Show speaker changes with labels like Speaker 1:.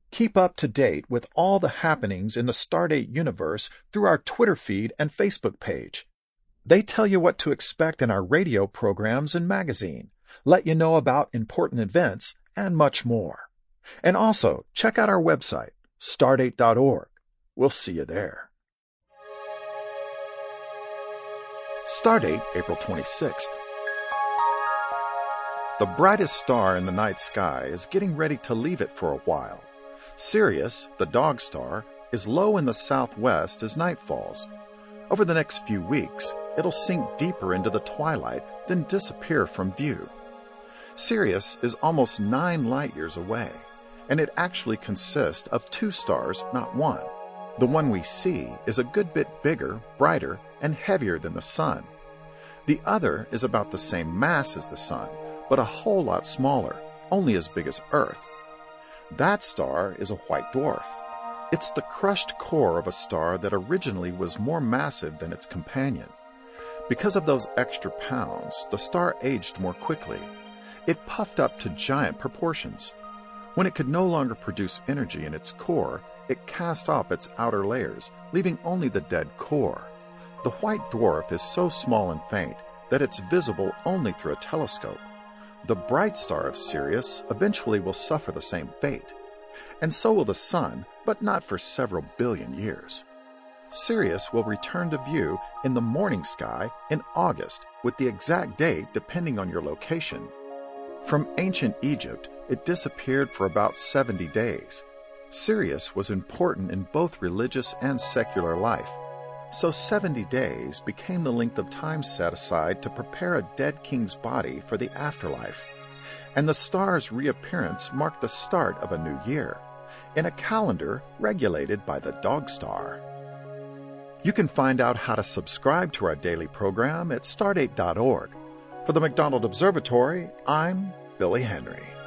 Speaker 1: Keep up to date with all the happenings in the Stardate universe through our Twitter feed and Facebook page. They tell you what to expect in our radio programs and magazine, let you know about important events, and much more. And also, check out our website, stardate.org. We'll see you there. Stardate, April 26th. The brightest star in the night sky is getting ready to leave it for a while. Sirius, the dog star, is low in the southwest as night falls. Over the next few weeks, it'll sink deeper into the twilight, then disappear from view. Sirius is almost 9 light-years away, and it actually consists of 2 stars, not one. The one we see is a good bit bigger, brighter, and heavier than the Sun. The other is about the same mass as the Sun, but a whole lot smaller, only as big as Earth. That star is a white dwarf. It's the crushed core of a star that originally was more massive than its companion. Because of those extra pounds, the star aged more quickly. It puffed up to giant proportions. When it could no longer produce energy in its core, it cast off its outer layers, leaving only the dead core. The white dwarf is so small and faint that it's visible only through a telescope. The bright star of Sirius eventually will suffer the same fate. And so will the Sun, but not for several billion years. Sirius will return to view in the morning sky in August, with the exact date depending on your location. From ancient Egypt, it disappeared for about 70 days. Sirius was important in both religious and secular life, so 70 days became the length of time set aside to prepare a dead king's body for the afterlife. And the star's reappearance marked the start of a new year, in a calendar regulated by the dog star. You can find out how to subscribe to our daily program at stardate.org. For the McDonald Observatory, I'm Billy Henry.